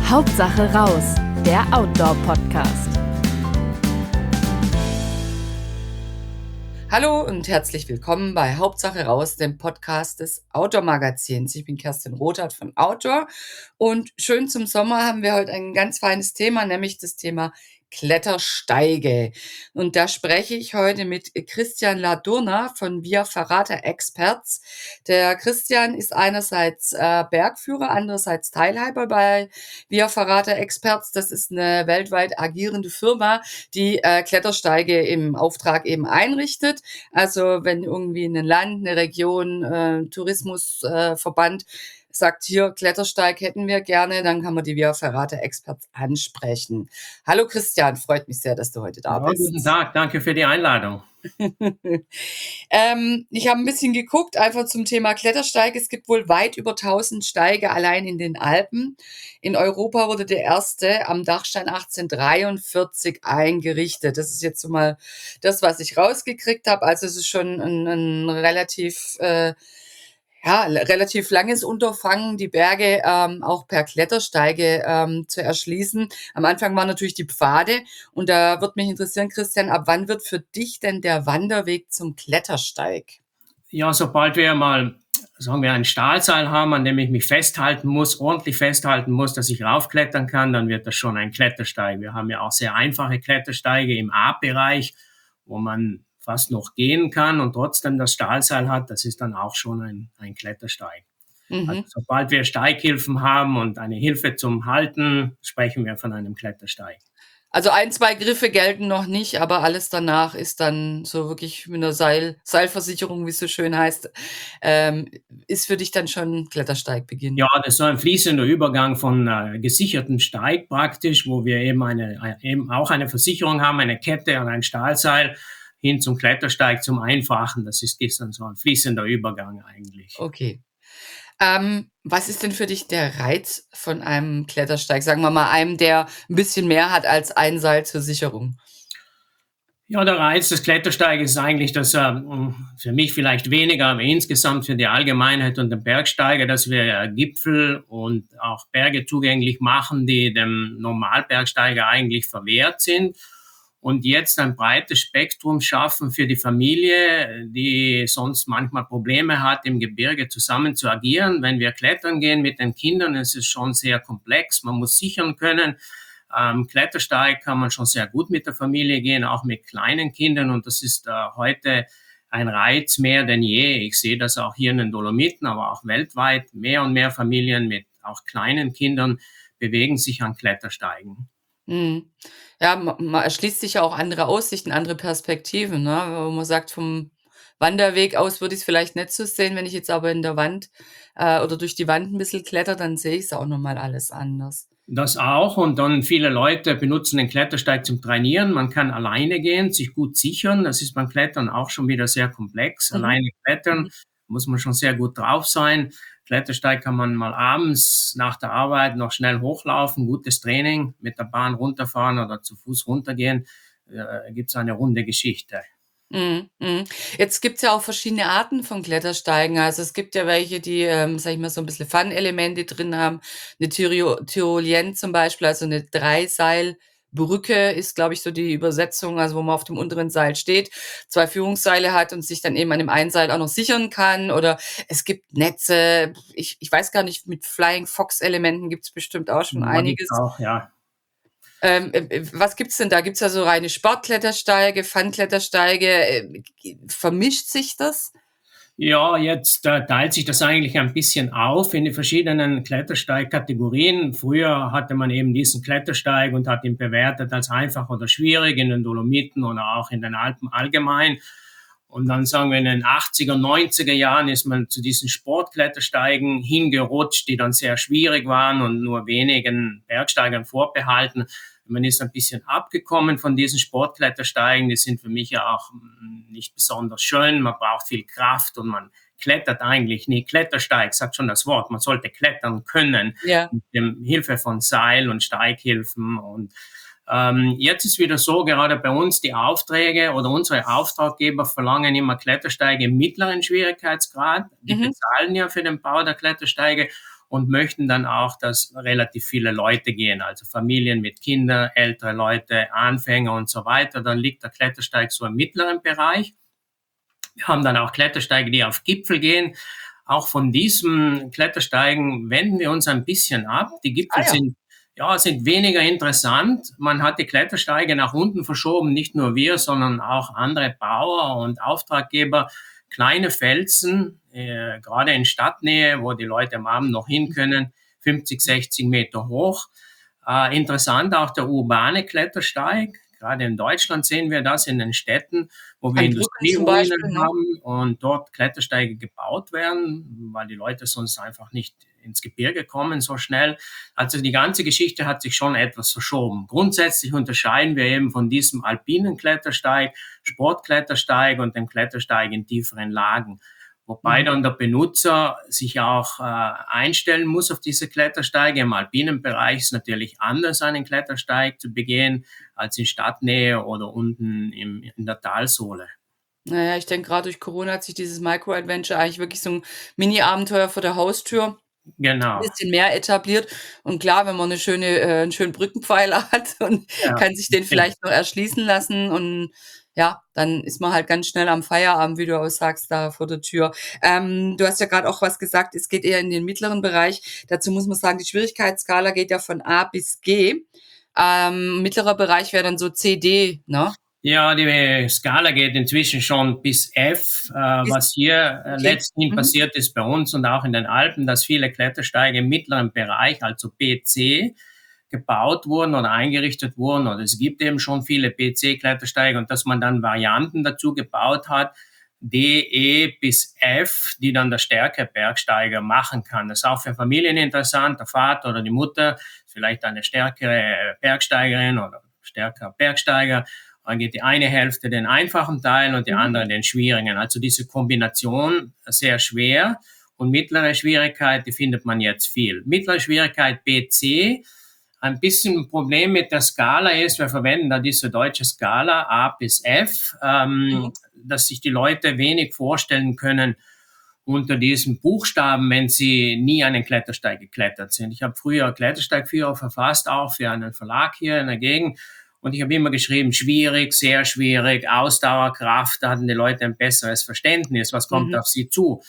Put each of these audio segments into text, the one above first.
Hauptsache raus, der Outdoor-Podcast. Hallo und herzlich willkommen bei Hauptsache raus, dem Podcast des Outdoor-Magazins. Ich bin Kerstin Rothat von Outdoor und schön zum Sommer haben wir heute ein ganz feines Thema, nämlich das Thema Klettersteige. Und da spreche ich heute mit Christian Ladurner von Via Ferrata Experts. Der Christian ist einerseits Bergführer, andererseits Teilhaber bei Via Ferrata Experts. Das ist eine weltweit agierende Firma, die Klettersteige im Auftrag eben einrichtet. Also wenn irgendwie ein Land, eine Region, Tourismusverband sagt, hier Klettersteig hätten wir gerne, dann kann man die Via Ferrata Experts ansprechen. Hallo Christian, freut mich sehr, dass du heute da Ja, guten bist. Tag, danke für die Einladung. Ich habe ein bisschen geguckt, einfach zum Thema Klettersteig. Es gibt wohl weit über 1000 Steige allein in den Alpen. In Europa wurde der erste am Dachstein 1843 eingerichtet. Das ist jetzt so mal das, was ich rausgekriegt habe. Also es ist schon ein relativ langes Unterfangen, die Berge auch per Klettersteige zu erschließen. Am Anfang waren natürlich die Pfade und da würde mich interessieren, Christian, ab wann wird für dich denn der Wanderweg zum Klettersteig? Ja, sobald wir mal, sagen wir, ein Stahlseil haben, an dem ich mich ordentlich festhalten muss, dass ich raufklettern kann, dann wird das schon ein Klettersteig. Wir haben ja auch sehr einfache Klettersteige im A-Bereich, wo man fast noch gehen kann und trotzdem das Stahlseil hat. Das ist dann auch schon ein Klettersteig. Also sobald wir Steighilfen haben und eine Hilfe zum Halten, sprechen wir von einem Klettersteig. Also 1, 2 Griffe gelten noch nicht, aber alles danach ist dann so wirklich mit einer Seilversicherung, wie es so schön heißt, ist für dich dann schon Klettersteigbeginn. Ja, das ist so ein fließender Übergang von gesicherten Steig praktisch, wo wir eben auch eine Versicherung haben, eine Kette und ein Stahlseil hin zum Klettersteig, zum Einfachen. Das ist dann so ein fließender Übergang eigentlich. Okay. Was ist denn für dich der Reiz von einem Klettersteig? Sagen wir mal einem, der ein bisschen mehr hat als ein Seil zur Sicherung. Ja, der Reiz des Klettersteiges ist eigentlich, dass für mich vielleicht weniger, aber insgesamt für die Allgemeinheit und den Bergsteiger, dass wir Gipfel und auch Berge zugänglich machen, die dem Normalbergsteiger eigentlich verwehrt sind. Und jetzt ein breites Spektrum schaffen für die Familie, die sonst manchmal Probleme hat, im Gebirge zusammen zu agieren. Wenn wir klettern gehen mit den Kindern, ist es schon sehr komplex. Man muss sichern können. Klettersteig kann man schon sehr gut mit der Familie gehen, auch mit kleinen Kindern. Und das ist heute ein Reiz mehr denn je. Ich sehe das auch hier in den Dolomiten, aber auch weltweit. Mehr und mehr Familien mit auch kleinen Kindern bewegen sich an Klettersteigen. Ja, man erschließt sich ja auch andere Aussichten, andere Perspektiven, ne? Wo man sagt, vom Wanderweg aus würde ich es vielleicht nicht so sehen, wenn ich jetzt aber in der Wand oder durch die Wand ein bisschen kletter, dann sehe ich es auch nochmal alles anders. Das auch, und dann viele Leute benutzen den Klettersteig zum Trainieren. Man kann alleine gehen, sich gut sichern. Das ist beim Klettern auch schon wieder sehr komplex. Alleine klettern muss man schon sehr gut drauf sein. Klettersteig kann man mal abends nach der Arbeit noch schnell hochlaufen, gutes Training, mit der Bahn runterfahren oder zu Fuß runtergehen. Gibt's eine runde Geschichte. Jetzt gibt's ja auch verschiedene Arten von Klettersteigen. Also es gibt ja welche, die, sage ich mal, so ein bisschen Fun-Elemente drin haben. Eine Tyrolien zum Beispiel, also eine Dreiseilbrücke ist, glaube ich, so die Übersetzung, also wo man auf dem unteren Seil steht, 2 Führungsseile hat und sich dann eben an dem einen Seil auch noch sichern kann. Oder es gibt Netze, ich weiß gar nicht, mit Flying Fox-Elementen gibt's bestimmt auch schon einiges. Auch, ja. Was gibt's denn da? Gibt's da so reine Sportklettersteige, Fun-Klettersteige? Vermischt sich das? Ja, jetzt teilt sich das eigentlich ein bisschen auf in die verschiedenen Klettersteigkategorien. Früher hatte man eben diesen Klettersteig und hat ihn bewertet als einfach oder schwierig in den Dolomiten oder auch in den Alpen allgemein. Und dann sagen wir in den 80er, 90er Jahren ist man zu diesen Sportklettersteigen hingerutscht, die dann sehr schwierig waren und nur wenigen Bergsteigern vorbehalten. Man ist ein bisschen abgekommen von diesen Sportklettersteigen. Die sind für mich ja auch nicht besonders schön. Man braucht viel Kraft und man klettert eigentlich nie. Klettersteig sagt schon das Wort. Man sollte klettern können. Ja. Mit Hilfe von Seil und Steighilfen. Und jetzt ist wieder so, gerade bei uns die Aufträge oder unsere Auftraggeber verlangen immer Klettersteige im mittleren Schwierigkeitsgrad. Die bezahlen ja für den Bau der Klettersteige. und möchten dann auch, dass relativ viele Leute gehen, also Familien mit Kindern, ältere Leute, Anfänger und so weiter. Dann liegt der Klettersteig so im mittleren Bereich. Wir haben dann auch Klettersteige, die auf Gipfel gehen. Auch von diesem Klettersteigen wenden wir uns ein bisschen ab. Die Gipfel sind weniger interessant. Man hat die Klettersteige nach unten verschoben, nicht nur wir, sondern auch andere Bauer und Auftraggeber. Kleine Felsen, gerade in Stadtnähe, wo die Leute am Abend noch hin können, 50, 60 Meter hoch. Interessant auch der urbane Klettersteig. Gerade in Deutschland sehen wir das in den Städten, wo wir Industrieruinen haben und dort Klettersteige gebaut werden, weil die Leute sonst einfach nicht ins Gebirge kommen so schnell. Also die ganze Geschichte hat sich schon etwas verschoben. Grundsätzlich unterscheiden wir eben von diesem alpinen Klettersteig, Sportklettersteig und dem Klettersteig in tieferen Lagen. Wobei dann der Benutzer sich auch einstellen muss auf diese Klettersteige. Im alpinen Bereich ist natürlich anders, einen Klettersteig zu begehen, als in Stadtnähe oder unten in der Talsohle. Naja, ich denke, gerade durch Corona hat sich dieses Micro-Adventure eigentlich wirklich so ein Mini-Abenteuer vor der Haustür ein bisschen mehr etabliert. Und klar, wenn man einen schönen Brückenpfeiler hat und kann sich den vielleicht noch erschließen lassen und ja, dann ist man halt ganz schnell am Feierabend, wie du auch sagst, da vor der Tür. Du hast ja gerade auch was gesagt, es geht eher in den mittleren Bereich. Dazu muss man sagen, die Schwierigkeitsskala geht ja von A bis G. Mittlerer Bereich wäre dann so C, D, ne? Ja, die Skala geht inzwischen schon bis F, was hier letztendlich passiert ist bei uns und auch in den Alpen, dass viele Klettersteige im mittleren Bereich, also B, C, gebaut wurden oder eingerichtet wurden, oder es gibt eben schon viele BC-Klettersteige und dass man dann Varianten dazu gebaut hat, D, E bis F, die dann der stärkere Bergsteiger machen kann. Das ist auch für Familien interessant, der Vater oder die Mutter, vielleicht eine stärkere Bergsteigerin oder stärkerer Bergsteiger, dann geht die eine Hälfte den einfachen Teil und die andere den schwierigen. Also diese Kombination sehr schwer und mittlere Schwierigkeit, die findet man jetzt viel. Mittlere Schwierigkeit BC, ein bisschen ein Problem mit der Skala ist, wir verwenden da diese deutsche Skala A bis F, dass sich die Leute wenig vorstellen können unter diesen Buchstaben, wenn sie nie einen Klettersteig geklettert sind. Ich habe früher Klettersteigführer verfasst, auch für einen Verlag hier in der Gegend. Und ich habe immer geschrieben, schwierig, sehr schwierig, Ausdauer, Kraft, da hatten die Leute ein besseres Verständnis, was kommt auf sie zu.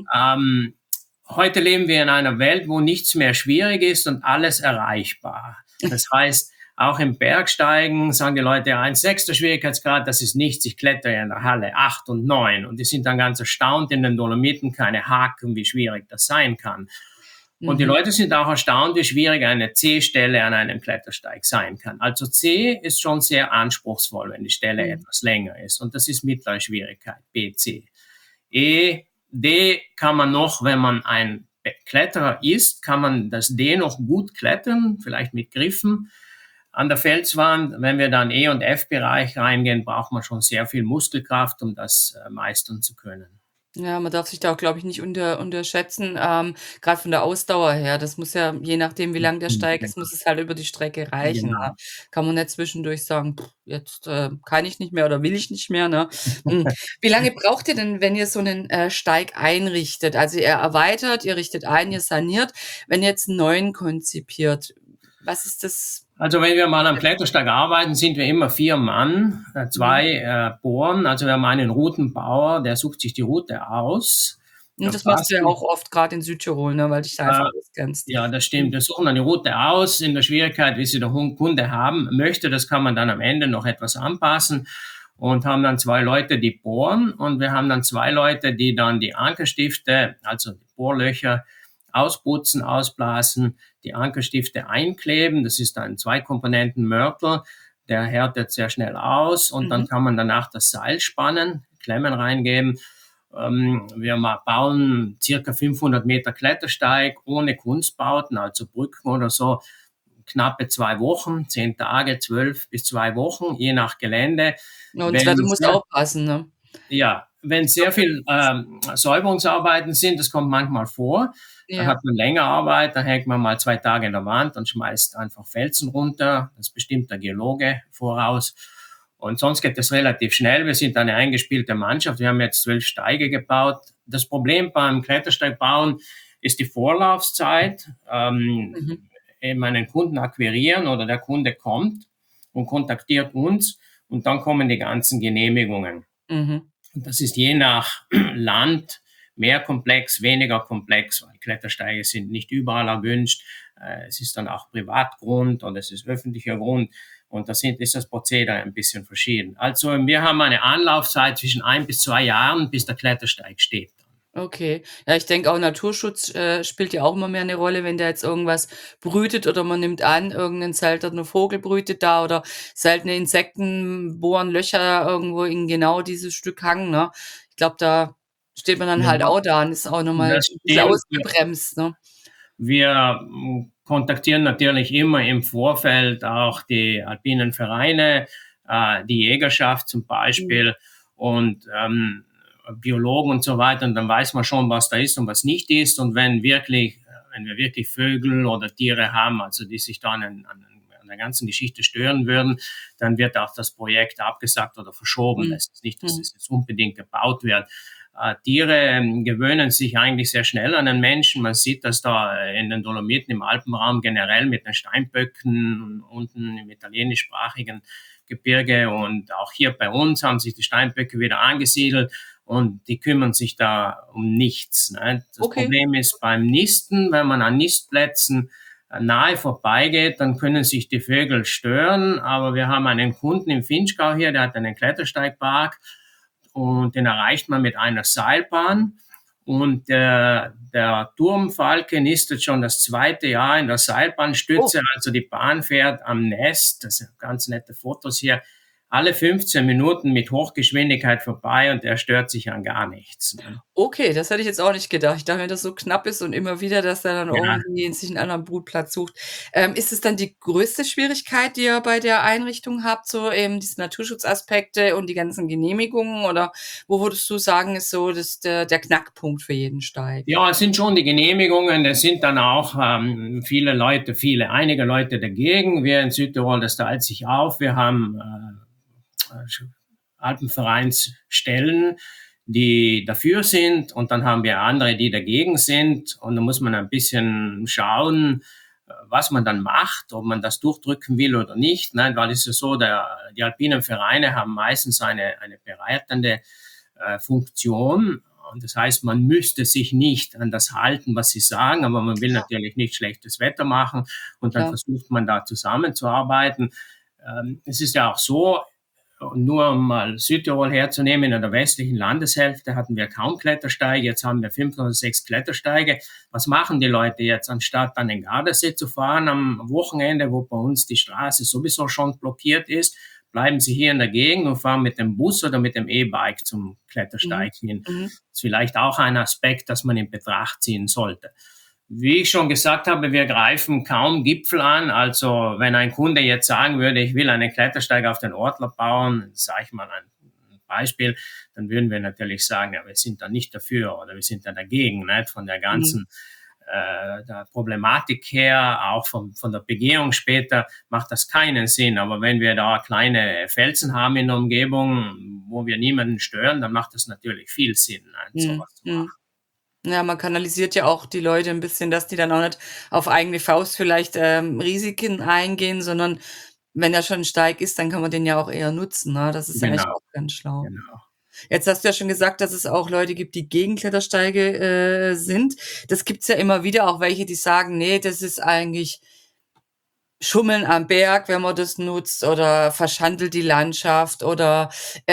Heute leben wir in einer Welt, wo nichts mehr schwierig ist und alles erreichbar. Das heißt, auch im Bergsteigen sagen die Leute, 1,6 Schwierigkeitsgrad, das ist nichts, ich klettere in der Halle 8 und 9. Und die sind dann ganz erstaunt in den Dolomiten, keine Haken, wie schwierig das sein kann. Und die Leute sind auch erstaunt, wie schwierig eine C-Stelle an einem Klettersteig sein kann. Also C ist schon sehr anspruchsvoll, wenn die Stelle etwas länger ist. Und das ist mittlere Schwierigkeit, B, C. E, D kann man noch, wenn man ein Kletterer ist, kann man das D noch gut klettern, vielleicht mit Griffen. An der Felswand, wenn wir dann E- und F-Bereich reingehen, braucht man schon sehr viel Muskelkraft, um das meistern zu können. Ja, man darf sich da auch, glaube ich, nicht unterschätzen, grad von der Ausdauer her. Das muss ja, je nachdem, wie lang der Steig ist, muss es halt über die Strecke reichen, ne? Kann man nicht zwischendurch sagen: Jetzt, kann ich nicht mehr oder will ich nicht mehr", ne? Wie lange braucht ihr denn, wenn ihr so einen Steig einrichtet? Also, ihr erweitert, ihr richtet ein, ihr saniert. Wenn ihr jetzt 'n neuen konzipiert, was ist das? Also wenn wir mal am Klettersteig arbeiten, sind wir immer 4 Mann, 2 bohren. Also wir haben einen Routenbauer, der sucht sich die Route aus. Und das machst du ja auch oft gerade in Südtirol, ne, weil dich da einfach auskennst. Ja, das stimmt. Wir suchen dann die Route aus in der Schwierigkeit, wie sie der Kunde haben möchte. Das kann man dann am Ende noch etwas anpassen und haben dann 2 Leute, die bohren, und wir haben dann 2 Leute, die dann die Ankerstifte, also die Bohrlöcher, ausputzen, ausblasen, die Ankerstifte einkleben. Das ist ein 2-Komponenten-Mörtel, der härtet sehr schnell aus, und dann kann man danach das Seil spannen, Klemmen reingeben. Wir bauen circa 500 Meter Klettersteig ohne Kunstbauten, also Brücken oder so, knappe 2 Wochen, 10 Tage, 12 bis 2 Wochen, je nach Gelände. Und du musst aufpassen, ne? Ja, wenn sehr viel Säuberungsarbeiten sind, das kommt manchmal vor, dann hat man länger Arbeit, dann hängt man mal 2 Tage in der Wand und schmeißt einfach Felsen runter, das bestimmt der Geologe voraus. Und sonst geht es relativ schnell. Wir sind eine eingespielte Mannschaft. Wir haben jetzt 12 Steige gebaut. Das Problem beim Klettersteigbauen ist die Vorlaufzeit. Mhm. Eben einen Kunden akquirieren oder der Kunde kommt und kontaktiert uns und dann kommen die ganzen Genehmigungen. Mhm. Und das ist je nach Land mehr komplex, weniger komplex, weil Klettersteige sind nicht überall erwünscht. Es ist dann auch Privatgrund und es ist öffentlicher Grund. Und ist das Prozedere ein bisschen verschieden. Also wir haben eine Anlaufzeit zwischen 1 bis 2 Jahren, bis der Klettersteig steht. Okay. Ja, ich denke auch Naturschutz, spielt ja auch immer mehr eine Rolle, wenn da jetzt irgendwas brütet oder man nimmt an, irgendein seltener Vogel brütet da oder seltene Insekten bohren Löcher irgendwo in genau dieses Stück Hang, ne? Ich glaube, da steht man dann Ja, halt auch da und ist auch noch mal das 'n bisschen stimmt. ausgebremst, ne? Wir kontaktieren natürlich immer im Vorfeld auch die alpinen Vereine, die Jägerschaft zum Mhm. Beispiel und Biologen und so weiter. Und dann weiß man schon, was da ist und was nicht ist. Und wenn wir wirklich Vögel oder Tiere haben, also die sich dann an der ganzen Geschichte stören würden, dann wird auch das Projekt abgesagt oder verschoben. Mhm. Es ist nicht, dass Mhm. es jetzt unbedingt gebaut wird. Tiere gewöhnen sich eigentlich sehr schnell an den Menschen. Man sieht das da in den Dolomiten im Alpenraum generell mit den Steinböcken unten im italienischsprachigen Gebirge und auch hier bei uns haben sich die Steinböcke wieder angesiedelt und die kümmern sich da um nichts. Ne? Das Okay. Problem ist beim Nisten, wenn man an Nistplätzen nahe vorbeigeht, dann können sich die Vögel stören. Aber wir haben einen Kunden im Finchgau hier, der hat einen Klettersteigpark und den erreicht man mit einer Seilbahn. Und der Turmfalke nistet schon das 2. Jahr in der Oh. Seilbahnstütze, also die Bahn fährt am Nest, das sind ganz nette Fotos hier, alle 15 Minuten mit Hochgeschwindigkeit vorbei und er stört sich an gar nichts. Ne? Okay, das hätte ich jetzt auch nicht gedacht. Ich dachte, wenn das so knapp ist und immer wieder, dass er dann Ja, irgendwie sich 'n anderen Brutplatz sucht. Ist es dann die größte Schwierigkeit, die ihr bei der Einrichtung habt, so eben diese Naturschutzaspekte und die ganzen Genehmigungen oder wo würdest du sagen, ist so das der Knackpunkt für jeden Steig? ja, es sind schon die Genehmigungen, es sind dann auch einige Leute dagegen. Wir in Südtirol, das teilt sich auf. Wir haben Alpenvereinsstellen, die dafür sind und dann haben wir andere, die dagegen sind und da muss man ein bisschen schauen, was man dann macht, ob man das durchdrücken will oder nicht. Nein, weil es ist so, die alpinen Vereine haben meistens eine beratende Funktion. Und das heißt, man müsste sich nicht an das halten, was sie sagen, aber man will natürlich nicht schlechtes Wetter machen und dann Klar. versucht man da zusammenzuarbeiten. Es ist ja auch so, nur um mal Südtirol herzunehmen, in der westlichen Landeshälfte hatten wir kaum Klettersteige, jetzt haben wir 5 oder 6 Klettersteige. Was machen die Leute jetzt, anstatt an den Gardasee zu fahren am Wochenende, wo bei uns die Straße sowieso schon blockiert ist, bleiben sie hier in der Gegend und fahren mit dem Bus oder mit dem E-Bike zum Mhm. Klettersteig hin. Mhm. Das ist vielleicht auch ein Aspekt, das man in Betracht ziehen sollte. Wie ich schon gesagt habe, wir greifen kaum Gipfel an. Also wenn ein Kunde jetzt sagen würde, ich will einen Klettersteig auf den Ortler bauen, sage ich mal ein Beispiel, dann würden wir natürlich sagen, ja, wir sind da nicht dafür oder wir sind da dagegen, nicht? Von der Mhm. ganzen der Problematik her, auch von der Begehung später, macht das keinen Sinn. Aber wenn wir da kleine Felsen haben in der Umgebung, wo wir niemanden stören, dann macht das natürlich viel Sinn, nicht? Mhm. Sowas zu Mhm. machen. Ja, man kanalisiert ja auch die Leute 'n bisschen, dass die dann auch nicht auf eigene Faust vielleicht, Risiken eingehen, sondern wenn da schon 'n Steig ist, dann kann man den ja auch eher nutzen, ne? Das ist ja eigentlich Genau, auch ganz schlau. genau. Jetzt hast du ja schon gesagt, dass es auch Leute gibt, die gegen Klettersteige, sind. Das gibt's ja immer wieder, auch welche, die sagen: „Ne, das ist eigentlich Schummeln am Berg, wenn man das nutzt oder verschandelt die Landschaft oder,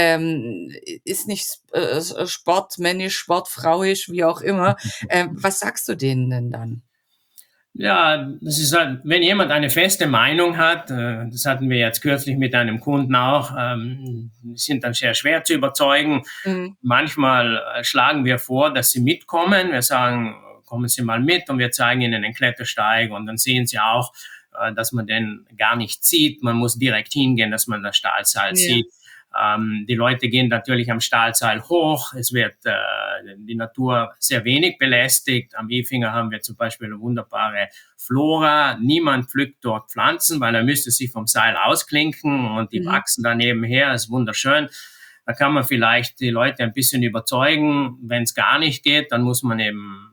ist nicht sportmännisch, sportfrauisch“, wie auch immer. Was sagst du denen denn dann? Ja, das ist halt, wenn jemand eine feste Meinung hat, das hatten wir jetzt kürzlich mit einem Kunden auch, die sind dann sehr schwer zu überzeugen. Mhm, Manchmal schlagen wir vor, dass sie mitkommen. Wir sagen, kommen Sie mal mit und wir zeigen Ihnen den Klettersteig und dann sehen Sie auch, dass man den gar nicht sieht. Man muss direkt hingehen, dass man das Stahlseil ja, sieht. Die Leute gehen natürlich am Stahlseil hoch. Es wird die Natur sehr wenig belästigt. Am Efinger haben wir zum Beispiel eine wunderbare Flora. Niemand pflückt dort Pflanzen, weil er müsste sich vom Seil ausklinken und die mhm, wachsen da nebenher. Das ist wunderschön. Da kann man vielleicht die Leute ein bisschen überzeugen. Wenn es gar nicht geht, dann muss man eben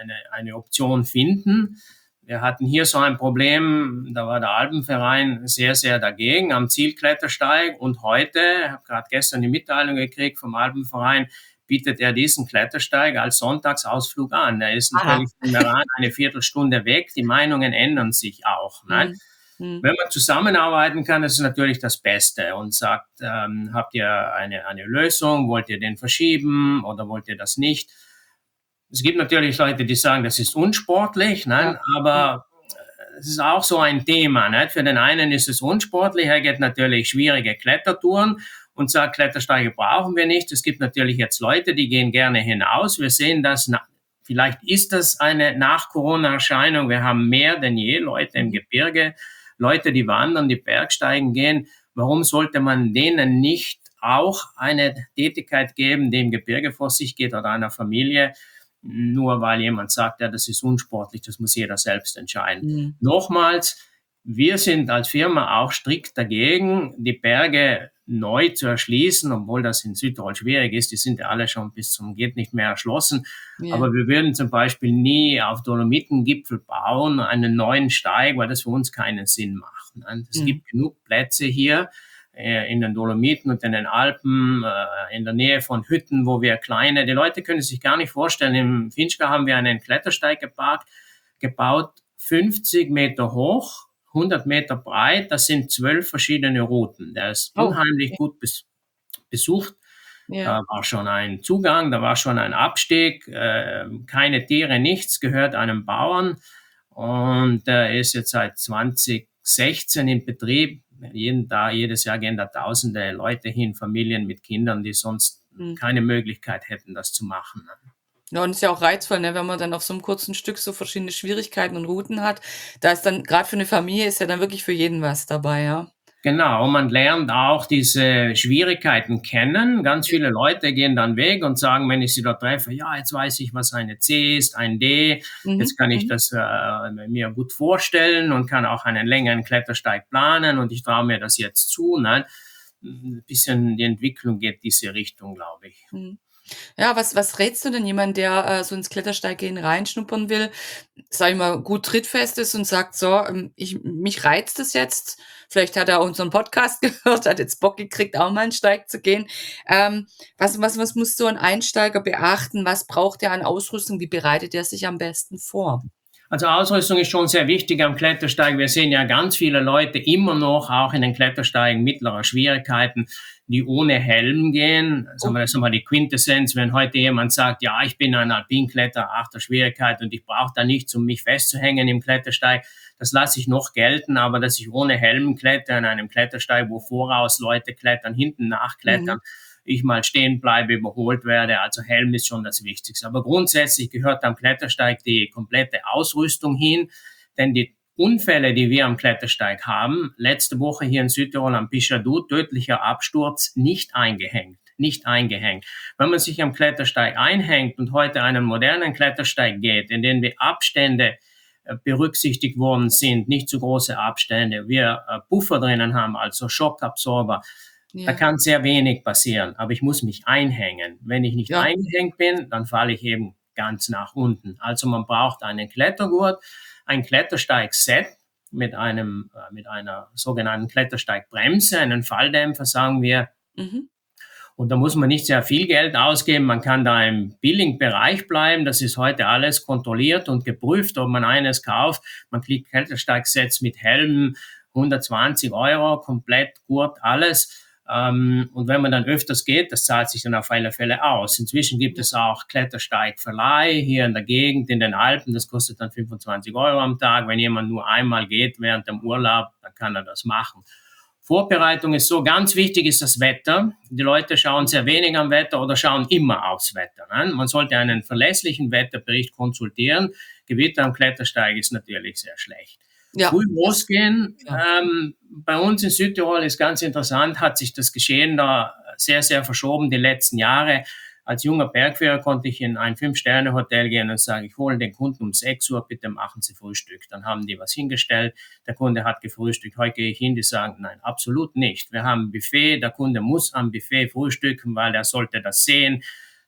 eine Option finden. Wir hatten hier so ein Problem, da war der Alpenverein sehr, sehr dagegen am Zielklettersteig und heute, ich habe gerade gestern die Mitteilung gekriegt vom Alpenverein, bietet er diesen Klettersteig als Sonntagsausflug an. Der ist natürlich von Meran eine Viertelstunde weg, die Meinungen ändern sich auch. Ne? Wenn man zusammenarbeiten kann, das ist natürlich das Beste und sagt, habt ihr eine Lösung, wollt ihr den verschieben oder wollt ihr das nicht? Es gibt natürlich Leute, die sagen, das ist unsportlich, ne? Aber es ist auch so ein Thema. Ne? Für den einen ist es unsportlich, er geht natürlich schwierige Klettertouren und sagt, Klettersteige brauchen wir nicht. Es gibt natürlich jetzt Leute, die gehen gerne hinaus. Wir sehen das, vielleicht ist das eine Nach-Corona-Erscheinung. Wir haben mehr denn je Leute im Gebirge, Leute, die wandern, die Bergsteigen gehen. Warum sollte man denen nicht auch eine Tätigkeit geben, die im Gebirge vor sich geht oder einer Familie? Nur weil jemand sagt, ja, das ist unsportlich, das muss jeder selbst entscheiden. Nochmals, wir sind als Firma auch strikt dagegen, die Berge neu zu erschließen, obwohl das in Südtirol schwierig ist. Die sind ja alle schon bis zum geht nicht mehr erschlossen. Ja. Aber wir würden zum Beispiel nie auf Dolomitengipfel bauen, einen neuen Steig, weil das für uns keinen Sinn macht. Es gibt genug Plätze hier in den Dolomiten und in den Alpen, in der Nähe von Hütten, wo wir die Leute können sich gar nicht vorstellen, im Finchgau haben wir einen Klettersteig gebaut, 50 Meter hoch, 100 Meter breit, das sind 12 verschiedene Routen. Der ist unheimlich gut besucht. Ja. Da war schon ein Zugang, da war schon ein Abstieg, keine Tiere, nichts, gehört einem Bauern und der ist jetzt seit 2016 in Betrieb. Jedes Jahr gehen da tausende Leute hin, Familien mit Kindern, die sonst keine Möglichkeit hätten, das zu machen. Ja, und ist ja auch reizvoll, ne, wenn man dann auf so einem kurzen Stück so verschiedene Schwierigkeiten und Routen hat. Da ist dann, gerade für eine Familie, ist ja dann wirklich für jeden was dabei, ja. Genau, man lernt auch diese Schwierigkeiten kennen. Ganz viele Leute gehen dann weg und sagen, wenn ich sie dort treffe, ja, jetzt weiß ich, was eine C ist, ein D. Jetzt kann ich das mir gut vorstellen und kann auch einen längeren Klettersteig planen und ich traue mir das jetzt zu. Ne? Ein bisschen die Entwicklung geht diese Richtung, glaube ich. Ja, was rätst du denn jemand, der so ins Klettersteiggehen reinschnuppern will, sag ich mal, gut trittfest ist und sagt, so, mich reizt es jetzt. Vielleicht hat er unseren Podcast gehört, hat jetzt Bock gekriegt, auch mal einen Steig zu gehen. Was muss so ein Einsteiger beachten? Was braucht er an Ausrüstung? Wie bereitet er sich am besten vor? Also Ausrüstung ist schon sehr wichtig am Klettersteig. Wir sehen ja ganz viele Leute immer noch, auch in den Klettersteigen mittlerer Schwierigkeiten, die ohne Helm gehen. Das ist mal die Quintessenz, wenn heute jemand sagt, ja, ich bin ein Alpinkletterer 8. Schwierigkeit und ich brauche da nichts, um mich festzuhängen im Klettersteig. Das lasse ich noch gelten, aber dass ich ohne Helm klettere in einem Klettersteig, wo voraus Leute klettern, hinten nachklettern, ich mal stehen bleibe, überholt werde. Also Helm ist schon das Wichtigste. Aber grundsätzlich gehört am Klettersteig die komplette Ausrüstung hin, denn die Unfälle, die wir am Klettersteig haben, letzte Woche hier in Südtirol am Pichadou, tödlicher Absturz, nicht eingehängt. Wenn man sich am Klettersteig einhängt und heute einen modernen Klettersteig geht, in dem die Abstände berücksichtigt worden sind, nicht zu große Abstände, wir Puffer drinnen haben, also Schockabsorber, da kann sehr wenig passieren, aber ich muss mich einhängen. Wenn ich nicht eingehängt bin, dann falle ich eben ganz nach unten. Also man braucht einen Klettergurt, ein Klettersteigset mit einer sogenannten Klettersteigbremse, einen Falldämpfer, sagen wir. Und da muss man nicht sehr viel Geld ausgeben. Man kann da im Billing-Bereich bleiben. Das ist heute alles kontrolliert und geprüft, ob man eines kauft. Man kriegt Klettersteigsets mit Helmen, 120 €, komplett Gurt, alles. Und wenn man dann öfters geht, das zahlt sich dann auf alle Fälle aus. Inzwischen gibt es auch Klettersteigverleih hier in der Gegend, in den Alpen. Das kostet dann 25 € am Tag. Wenn jemand nur einmal geht während dem Urlaub, dann kann er das machen. Vorbereitung ist so, ganz wichtig ist das Wetter. Die Leute schauen sehr wenig am Wetter oder schauen immer aufs Wetter. Ne? Man sollte einen verlässlichen Wetterbericht konsultieren. Gewitter am Klettersteig ist natürlich sehr schlecht. Ja. Früh losgehen. Bei uns in Südtirol ist ganz interessant, hat sich das Geschehen da sehr, sehr verschoben die letzten Jahre. Als junger Bergführer konnte ich in ein 5-Sterne-Hotel gehen und sagen, ich hole den Kunden um 6 Uhr, bitte machen Sie Frühstück. Dann haben die was hingestellt, der Kunde hat gefrühstückt. Heute gehe ich hin, die sagen, nein, absolut nicht. Wir haben ein Buffet, der Kunde muss am Buffet frühstücken, weil er sollte das sehen.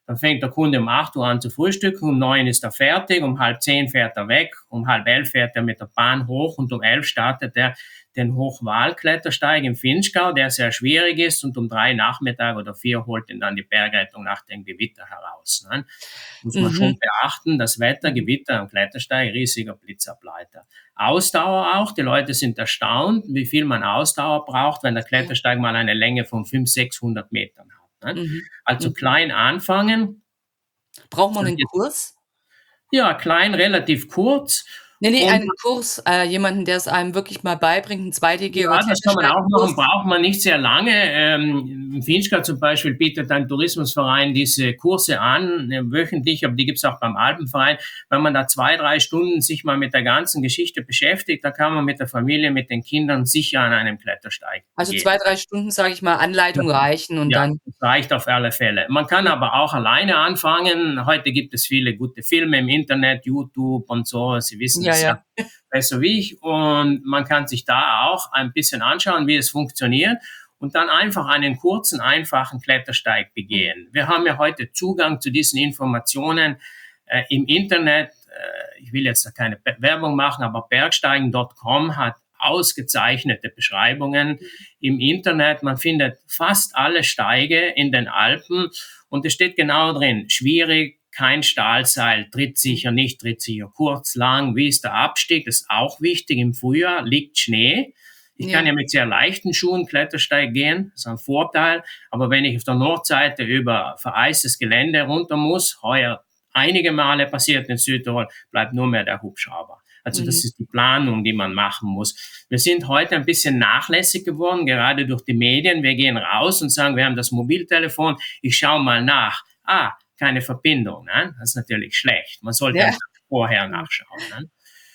Dann fängt der Kunde um 8 Uhr an zu frühstücken, um 9 ist er fertig, um 9:30 fährt er weg, um 10:30 fährt er mit der Bahn hoch und um 11 startet er den Hochwalklettersteig im Vinschgau, der sehr schwierig ist, und um 3 Nachmittag oder 4 holt ihn dann die Bergrettung nach dem Gewitter heraus. Ne? Muss man schon beachten, das Wetter, Gewitter am Klettersteig, riesiger Blitzableiter. Ausdauer auch, die Leute sind erstaunt, wie viel man Ausdauer braucht, wenn der Klettersteig mal eine Länge von 500, 600 Metern hat. Ne? Also klein anfangen. Braucht man einen Kurs? Ja, klein, relativ kurz. Nee, einen Kurs, jemanden, der es einem wirklich mal beibringt, ein zweitägiger Ja, das kann man auch machen, Klettersteigkurs. braucht man nicht sehr lange. Im Vinschgau zum Beispiel bietet ein Tourismusverein diese Kurse an, wöchentlich, aber die gibt's auch beim Alpenverein. Wenn man da 2, 3 Stunden sich mal mit der ganzen Geschichte beschäftigt, da kann man mit der Familie, mit den Kindern sicher an einem Klettersteig Also gehen. 2, 3 Stunden, sage ich mal, Anleitung reichen und Ja, dann. das reicht auf alle Fälle. Man kann aber auch alleine anfangen. Heute gibt es viele gute Filme im Internet, YouTube und so. Sie wissen es ja besser wie ich. Und man kann sich da auch ein bisschen anschauen, wie es funktioniert und dann einfach einen kurzen, einfachen Klettersteig begehen. Wir haben ja heute Zugang zu diesen Informationen im Internet. Ich will jetzt da keine Werbung machen, aber bergsteigen.com hat ausgezeichnete Beschreibungen im Internet. Man findet fast alle Steige in den Alpen und es steht genau drin, schwierig, kein Stahlseil, trittsicher, nicht trittsicher, kurz, lang, wie ist der Abstieg, das ist auch wichtig, im Frühjahr liegt Schnee. Ich kann ja mit sehr leichten Schuhen Klettersteig gehen, das ist ein Vorteil, aber wenn ich auf der Nordseite über vereistes Gelände runter muss, heuer einige Male passiert in Südtirol, bleibt nur mehr der Hubschrauber. Also das ist die Planung, die man machen muss. Wir sind heute ein bisschen nachlässig geworden, gerade durch die Medien. Wir gehen raus und sagen, wir haben das Mobiltelefon, ich schaue mal nach. Keine Verbindung. Ne? Das ist natürlich schlecht. Man sollte vorher nachschauen. Ne?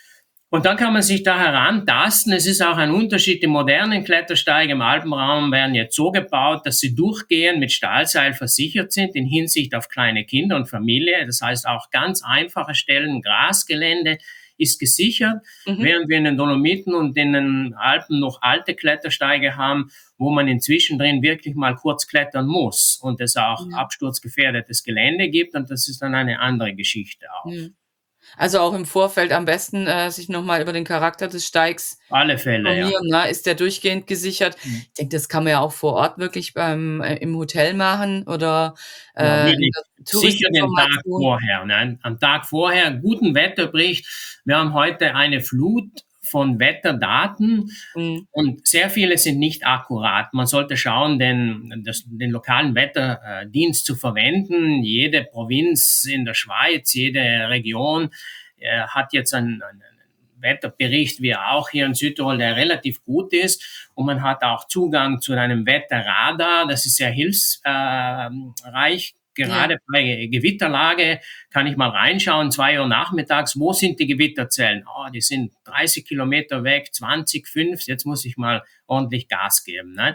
Und dann kann man sich da herantasten. Es ist auch ein Unterschied. Die modernen Klettersteige im Alpenraum werden jetzt so gebaut, dass sie durchgehend mit Stahlseil versichert sind in Hinsicht auf kleine Kinder und Familie. Das heißt, auch ganz einfache Stellen, Grasgelände ist gesichert, während wir in den Dolomiten und in den Alpen noch alte Klettersteige haben, wo man inzwischen drin wirklich mal kurz klettern muss und es auch absturzgefährdetes Gelände gibt, und das ist dann eine andere Geschichte auch. Also auch im Vorfeld am besten sich nochmal über den Charakter des Steigs alle Fälle, informieren. Ne? Ist der durchgehend gesichert? Ich denke, das kann man ja auch vor Ort wirklich im Hotel machen oder sicher den Tag vorher. Ne? Am Tag vorher guten Wetterbericht. Wir haben heute eine Flut von Wetterdaten und sehr viele sind nicht akkurat. Man sollte schauen, den lokalen Wetterdienst zu verwenden. Jede Provinz in der Schweiz, jede Region hat jetzt einen Wetterbericht, wie auch hier in Südtirol, der relativ gut ist. Und man hat auch Zugang zu einem Wetterradar. Das ist sehr hilfreich. Gerade bei Gewitterlage kann ich mal reinschauen, 2 Uhr nachmittags, wo sind die Gewitterzellen? Die sind 30 Kilometer weg, 20, 5, jetzt muss ich mal ordentlich Gas geben. Ne?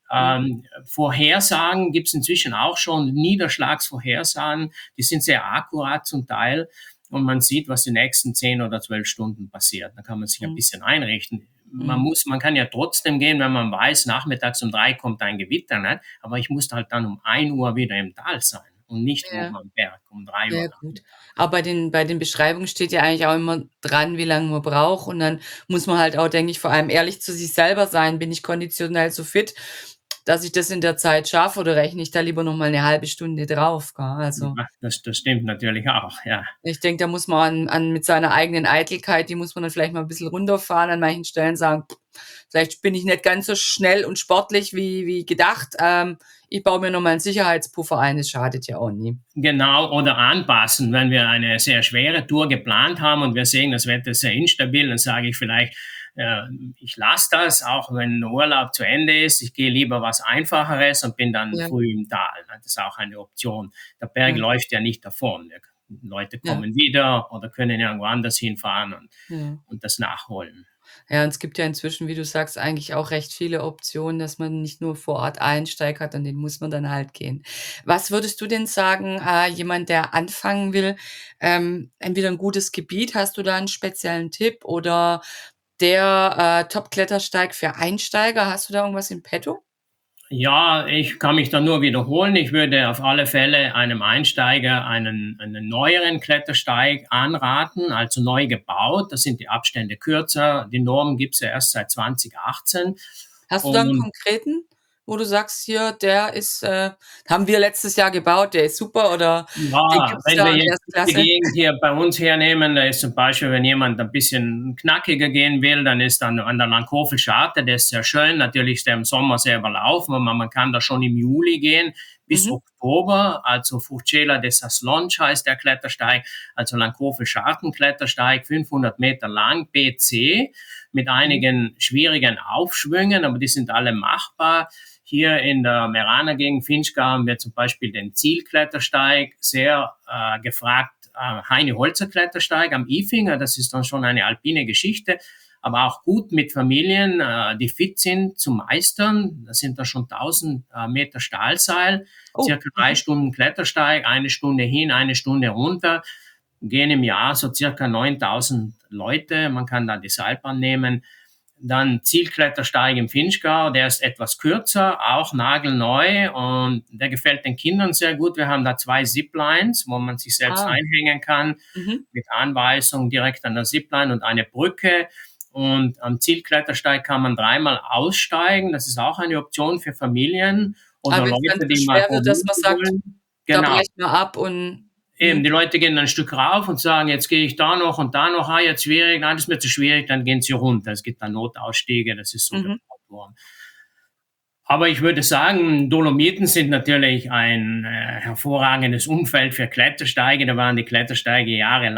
Vorhersagen gibt's inzwischen auch schon, Niederschlagsvorhersagen, die sind sehr akkurat zum Teil und man sieht, was die nächsten 10 oder 12 Stunden passiert. Da kann man sich ein bisschen einrichten. Man kann ja trotzdem gehen, wenn man weiß, nachmittags um 3 kommt ein Gewitter, ne? Aber ich muss halt dann um 1 Uhr wieder im Tal sein und nicht oben am Berg um 3 Uhr. Gut. Aber bei den Beschreibungen steht ja eigentlich auch immer dran, wie lange man braucht, und dann muss man halt auch, denke ich, vor allem ehrlich zu sich selber sein. Bin ich konditionell so fit, dass ich das in der Zeit schaffe, oder rechne ich da lieber noch mal eine halbe Stunde drauf? Gell? Also Das stimmt natürlich auch, ja. Ich denke, da muss man mit seiner eigenen Eitelkeit, die muss man dann vielleicht mal ein bisschen runterfahren, an manchen Stellen sagen, vielleicht bin ich nicht ganz so schnell und sportlich wie gedacht. Ich baue mir noch mal einen Sicherheitspuffer ein, das schadet ja auch nie. Genau, oder anpassen. Wenn wir eine sehr schwere Tour geplant haben und wir sehen, das Wetter ist sehr instabil, dann sage ich vielleicht, ich lasse das, auch wenn der Urlaub zu Ende ist. Ich gehe lieber was Einfacheres und bin dann früh im Tal. Das ist auch eine Option. Der Berg läuft ja nicht davon. Leute kommen wieder oder können irgendwo anders hinfahren und das nachholen. Ja, und es gibt ja inzwischen, wie du sagst, eigentlich auch recht viele Optionen, dass man nicht nur vor Ort Einsteig hat, an den muss man dann halt gehen. Was würdest du denn sagen, jemand, der anfangen will, entweder ein gutes Gebiet, hast du da einen speziellen Tipp, oder der Top-Klettersteig für Einsteiger, hast du da irgendwas in petto? Ja, ich kann mich da nur wiederholen. Ich würde auf alle Fälle einem Einsteiger einen neueren Klettersteig anraten, also neu gebaut. Da sind die Abstände kürzer. Die Norm gibt's ja erst seit 2018. Hast du da 'n Und konkreten, wo du sagst: „Hier, der ist, haben wir letztes Jahr gebaut, der ist super“, oder „den ja, gibt's wenn wir da und der jetzt ist die klasse?“ Gegend hier bei uns hernehmen, da ist zum Beispiel, wenn jemand ein bisschen knackiger gehen will, dann ist dann an der Langkofelsche Arte, der ist sehr schön. Natürlich ist der im Sommer sehr überlaufen, aber man kann da schon im Juli gehen bis Mhm, Oktober. Also Furcella de Saslonge heißt der Klettersteig, also Langkofelsche Artenklettersteig, 500 Meter lang, BC, mit mhm. einigen schwierigen Aufschwüngen, aber die sind alle machbar. Hier in der Meraner Gegend Finchgau haben wir zum Beispiel den Zielklettersteig, sehr gefragt, Heine-Holzer-Klettersteig am Ifinger, das ist dann schon eine alpine Geschichte, aber auch gut mit Familien, die fit sind zu meistern. Das sind da schon 1000 Meter Stahlseil, Oh, circa 3 mhm. Stunden Klettersteig, eine Stunde hin, eine Stunde runter, gehen im Jahr so circa 9000 Leute. Man kann da die Seilbahn nehmen. Dann Zielklettersteig im Finchgau, der ist etwas kürzer, auch nagelneu und der gefällt den Kindern sehr gut. Wir haben da 2 Ziplines, wo man sich selbst Ah, einhängen kann, mhm. mit Anweisung direkt an der Zipline und eine Brücke. Und am Zielklettersteig kann man dreimal aussteigen. Das ist auch eine Option für Familien Aber oder wenn's dann Leute, zu die mal schwer wird, dass probieren man sagt: wollen. „Da Genau. brechen wir ab“ und Eben, mhm, die Leute gehen ein Stück rauf und sagen, jetzt gehe ich da noch und da noch, ah, jetzt schwierig, nein, das ist mir zu schwierig, dann gehen sie runter. Es gibt dann Notausstiege, das ist so mhm. gebaut worden. Aber ich würde sagen, Dolomiten sind natürlich ein hervorragendes Umfeld für Klettersteige. Da waren die Klettersteige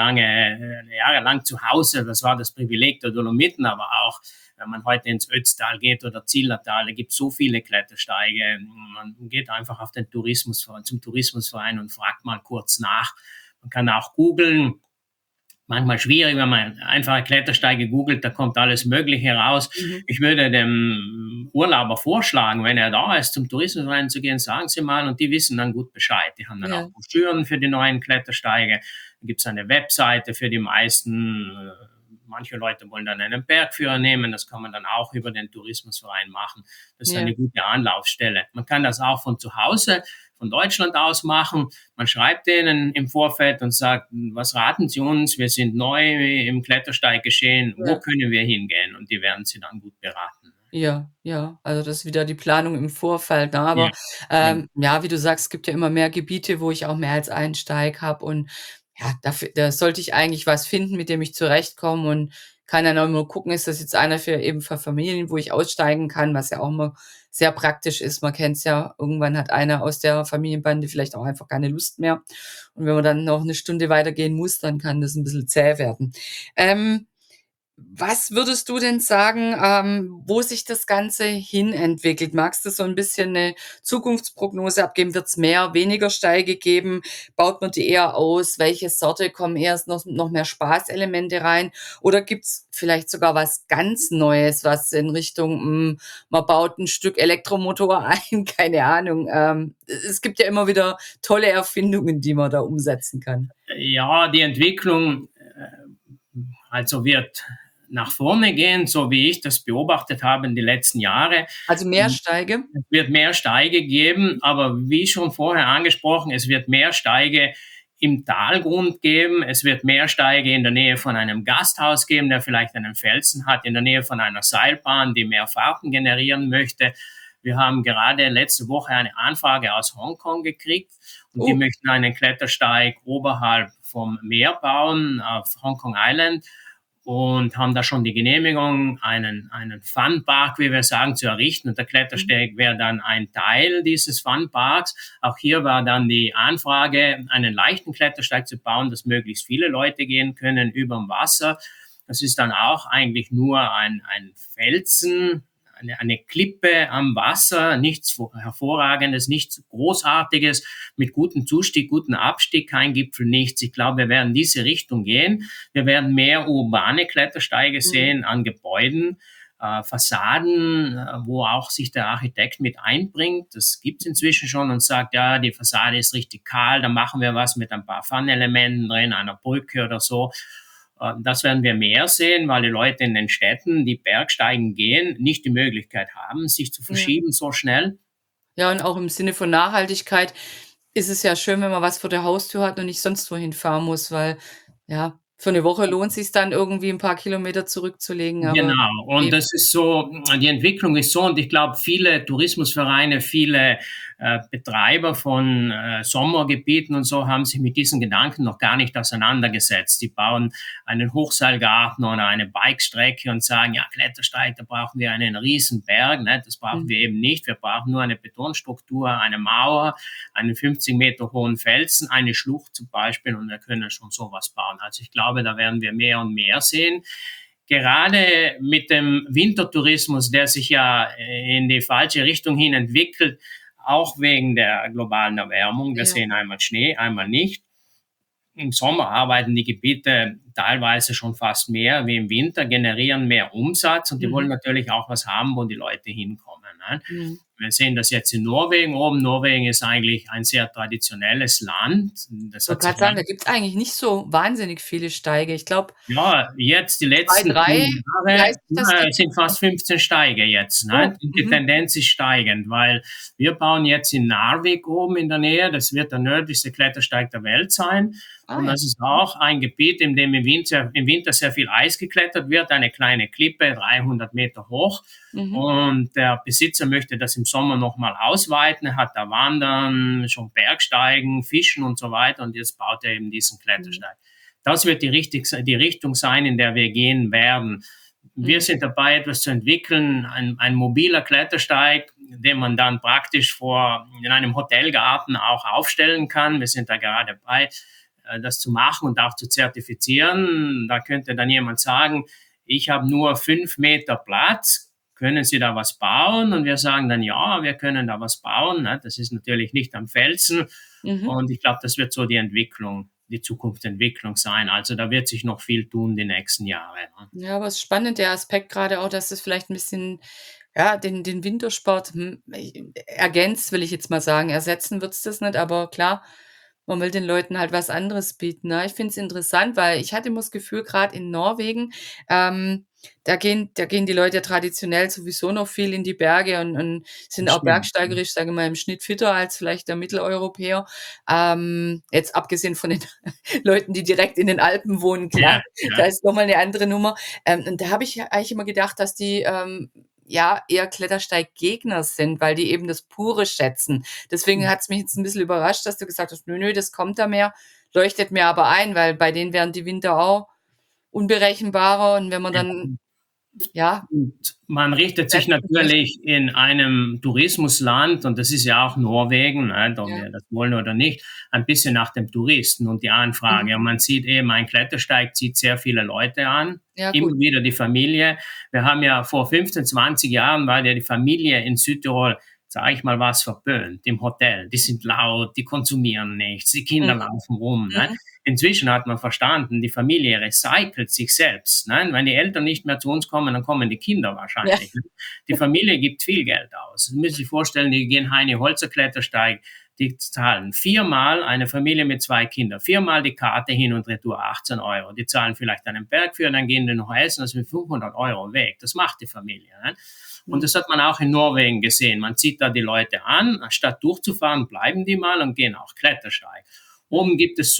jahrelang zu Hause. Das war das Privileg der Dolomiten, aber auch, wenn man heute ins Ötztal geht oder Zillertal, da gibt es so viele Klettersteige. Man geht einfach auf den zum Tourismusverein und fragt mal kurz nach. Man kann auch googeln, manchmal schwierig, wenn man einfache Klettersteige googelt, da kommt alles Mögliche raus. Mhm. Ich würde dem Urlauber vorschlagen, wenn er da ist, zum Tourismusverein zu gehen, sagen Sie mal, und die wissen dann gut Bescheid. Die haben dann Ja, auch Broschüren für die neuen Klettersteige. Da gibt es eine Webseite für die meisten. Manche Leute wollen dann einen Bergführer nehmen, das kann man dann auch über den Tourismusverein machen. Das ist ja. eine gute Anlaufstelle. Man kann das auch von zu Hause, von Deutschland aus machen. Man schreibt denen im Vorfeld und sagt, was raten Sie uns? Wir sind neu im Klettersteig geschehen. Wo Ja. können wir hingehen? Und die werden Sie dann gut beraten. Ja, ja, also das ist wieder die Planung im Vorfeld, ne? Ja, Aber, ja, ja, wie du sagst, es gibt ja immer mehr Gebiete, wo ich auch mehr als einen Steig habe und ja, da sollte ich eigentlich was finden, mit dem ich zurechtkomme und kann dann auch immer gucken, ist das jetzt einer für eben für Familien, wo ich aussteigen kann, was ja auch immer sehr praktisch ist. Man kennt's ja, irgendwann hat einer aus der Familienbande vielleicht auch einfach keine Lust mehr. Und wenn man dann noch 'ne Stunde weitergehen muss, dann kann das 'n bisschen zäh werden. Ähm Was würdest du denn sagen, wo sich das Ganze hinentwickelt? Magst du so 'n bisschen 'ne Zukunftsprognose abgeben? Wird's mehr, weniger Steige geben? Baut man die eher aus? Welche Sorte kommen erst noch mehr Spaßelemente rein? Oder gibt's vielleicht sogar was ganz Neues, was in Richtung, man baut 'n Stück Elektromotor ein, keine Ahnung. Es gibt ja immer wieder tolle Erfindungen, die man da umsetzen kann. ja, die Entwicklung also wird nach vorne gehen, so wie ich das beobachtet habe in den letzten Jahren. Also mehr Steige? Es wird mehr Steige geben, aber wie schon vorher angesprochen, es wird mehr Steige im Talgrund geben, es wird mehr Steige in der Nähe von einem Gasthaus geben, der vielleicht einen Felsen hat, in der Nähe von einer Seilbahn, die mehr Fahrten generieren möchte. Wir haben gerade letzte Woche eine Anfrage aus Hongkong gekriegt und die Oh, möchten einen Klettersteig oberhalb vom Meer bauen auf Hongkong Island und haben da schon die Genehmigung, einen Funpark, wie wir sagen, zu errichten. Und der mhm. Klettersteig wäre dann ein Teil dieses Funparks. Auch hier war dann die Anfrage, einen leichten Klettersteig zu bauen, dass möglichst viele Leute gehen können über dem Wasser. Das ist dann auch eigentlich nur ein Felsen, eine Klippe am Wasser, nichts Hervorragendes, nichts Großartiges, mit gutem Zustieg, gutem Abstieg, kein Gipfel, nichts. Ich glaube, wir werden diese Richtung gehen. Wir werden mehr urbane Klettersteige Mhm. sehen an Gebäuden, Fassaden, wo auch sich der Architekt mit einbringt. Das gibt es inzwischen schon und sagt, ja, die Fassade ist richtig kahl, da machen wir was mit ein paar Fun-Elementen drin, einer Brücke oder so. Das werden wir mehr sehen, weil die Leute in den Städten, die Bergsteigen gehen, nicht die Möglichkeit haben, sich zu Ja. verschieben so schnell. Ja, und auch im Sinne von Nachhaltigkeit ist es ja schön, wenn man was vor der Haustür hat und nicht sonst wohin fahren muss, weil, ja, für 'ne Woche lohnt sich's dann irgendwie 'n paar Kilometer zurückzulegen, aber Genau, und eben das ist so, die Entwicklung ist so, und ich glaube, viele Tourismusvereine, viele Betreiber von Sommergebieten und so haben sich mit diesen Gedanken noch gar nicht auseinandergesetzt. Die bauen einen Hochseilgarten oder eine Bikestrecke und sagen, ja, Klettersteig, da brauchen wir einen riesen Berg. Ne? Das brauchen mhm, wir eben nicht. Wir brauchen nur eine Betonstruktur, eine Mauer, einen 50 Meter hohen Felsen, eine Schlucht zum Beispiel, und wir können schon sowas bauen. Also ich glaube, da werden wir mehr und mehr sehen. Gerade mit dem Wintertourismus, der sich ja in die falsche Richtung hin entwickelt, auch wegen der globalen Erwärmung. Wir ja, sehen einmal Schnee, einmal nicht. Im Sommer arbeiten die Gebiete teilweise schon fast mehr wie im Winter, generieren mehr Umsatz, und die wollen mhm, natürlich auch was haben, wo die Leute hinkommen. Ne? mhm. Wir sehen das jetzt in Norwegen oben. Norwegen ist eigentlich ein sehr traditionelles Land. Das Ich wollte hat sich grad sagen, da gibt's eigentlich nicht so wahnsinnig viele Steige. Ich glaube, ja, jetzt die 2, letzten 3, 10 wie Jahre, heißt das es sind fast 15 Steige jetzt, ne? Oh, Die mhm. Tendenz ist steigend, weil wir bauen jetzt in Narvik oben in der Nähe. Das wird der nördlichste Klettersteig der Welt sein. Ah Und ja. das ist auch ein Gebiet, in dem im Winter sehr viel Eis geklettert wird. Eine kleine Klippe, 300 Meter hoch. Mhm, Und der Besitzer möchte das im Sommer nochmal ausweiten. Er hat da Wandern, schon Bergsteigen, Fischen und so weiter. Und jetzt baut er eben diesen mhm, Klettersteig. Das wird die Richtung sein, in der wir gehen werden. Wir mhm. sind dabei, etwas zu entwickeln, ein mobiler Klettersteig, den man dann praktisch in einem Hotelgarten auch aufstellen kann. Wir sind da gerade dabei, das zu machen und auch zu zertifizieren. Da könnte dann jemand sagen, ich habe nur 5 Meter Platz, können Sie da was bauen? Und wir sagen dann, ja, wir können da was bauen. Das ist natürlich nicht am Felsen. Mhm. Und ich glaube, das wird so die Zukunftsentwicklung sein. Also da wird sich noch viel tun die nächsten Jahre. Ne? Ja, aber es ist spannend, der Aspekt gerade auch, dass es vielleicht ein bisschen, ja, den Wintersport, ergänzt, will ich jetzt mal sagen. Ersetzen wird's das nicht, aber klar, man will den Leuten halt was anderes bieten, ne? Ich finde es interessant, weil ich hatte immer das Gefühl, gerade in Norwegen, ähm, da gehen die Leute ja traditionell sowieso noch viel in die Berge und sind Das auch stimmt. bergsteigerisch, sage ich mal, im Schnitt fitter als vielleicht der Mitteleuropäer. Jetzt abgesehen von den Leuten, die direkt in den Alpen wohnen, klar, Ja, da ja. ist noch mal 'ne andere Nummer. Und da habe ich ja eigentlich immer gedacht, dass die, ja, eher Klettersteiggegner sind, weil die eben das Pure schätzen. Deswegen hat's mich jetzt 'n bisschen überrascht, dass du gesagt hast: „Nö, nö, das kommt da mehr.“ Leuchtet mir aber ein, weil bei denen wären die Winter auch unberechenbarer und wenn man dann, ja, Und man richtet sich setzen möchte, natürlich in einem Tourismusland, und das ist ja auch Norwegen, ne, ob ja, wir das wollen oder nicht, ein bisschen nach dem Touristen und die mhm, Anfrage. Und man sieht eben, ein Klettersteig zieht sehr viele Leute an, ja gut, immer wieder die Familie. Wir haben ja vor 15, 20 Jahren, war ja die Familie in Südtirol, sage ich mal, was verpönt im Hotel. Die sind laut, die konsumieren nichts, die Kinder mhm, laufen rum. Ne? mhm, Inzwischen hat man verstanden, die Familie recycelt sich selbst. Ne? Wenn die Eltern nicht mehr zu uns kommen, dann kommen die Kinder ja, wahrscheinlich. Ne? Die Familie gibt viel Geld aus. Sie müssen sich vorstellen, die gehen Heini Holzer Klettersteig, die zahlen viermal, eine Familie mit 2 Kindern, viermal die Karte hin und retour 18 Euro. Die zahlen vielleicht einen Berg für, dann gehen die noch essen, das sind 500 Euro weg. Das macht die Familie. Ne? Und mhm, das hat man auch in Norwegen gesehen. Man zieht da die Leute an, statt durchzufahren, bleiben die mal und gehen auch Klettersteig. mhm. Oben gibt es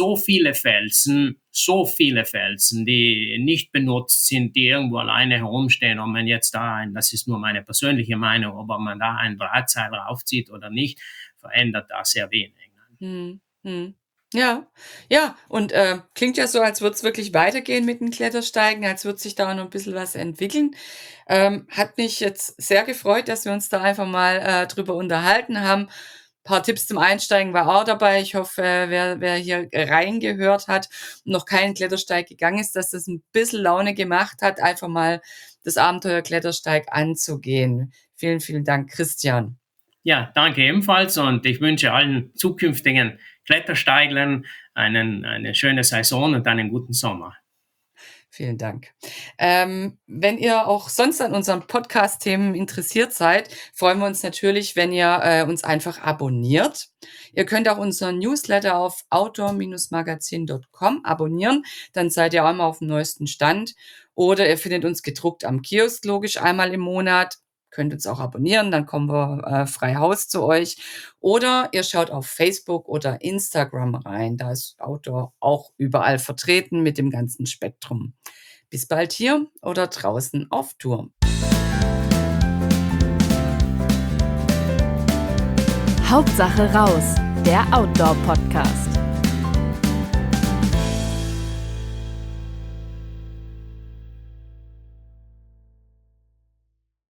so viele Felsen, die nicht benutzt sind, die irgendwo alleine herumstehen. Und man jetzt das ist nur meine persönliche Meinung, ob man da ein Drahtseil raufzieht oder nicht, verändert da sehr wenig. Mhm, mhm. Ja, ja, und, klingt ja so, als würde es wirklich weitergehen mit den Klettersteigen, als würde sich da auch noch 'n bisschen was entwickeln. Hat mich jetzt sehr gefreut, dass wir uns da einfach mal, drüber unterhalten haben. Paar Tipps zum Einsteigen war auch dabei. Ich hoffe, wer hier reingehört hat und noch keinen Klettersteig gegangen ist, dass das 'n bisschen Laune gemacht hat, einfach mal das Abenteuer Klettersteig anzugehen. Vielen, vielen Dank, Christian. Ja, danke ebenfalls, und ich wünsche allen zukünftigen Klettersteiglern eine schöne Saison und einen guten Sommer. Vielen Dank. Wenn ihr auch sonst an unseren Podcast-Themen interessiert seid, freuen wir uns natürlich, wenn ihr uns einfach abonniert. Ihr könnt auch unseren Newsletter auf outdoor-magazin.com abonnieren, dann seid ihr auch immer auf dem neuesten Stand. Oder ihr findet uns gedruckt am Kiosk, logisch einmal im Monat. Könnt uns auch abonnieren, dann kommen wir frei Haus zu euch. Oder ihr schaut auf Facebook oder Instagram rein. Da ist Outdoor auch überall vertreten mit dem ganzen Spektrum. Bis bald hier oder draußen auf Tour. Hauptsache raus, der Outdoor-Podcast.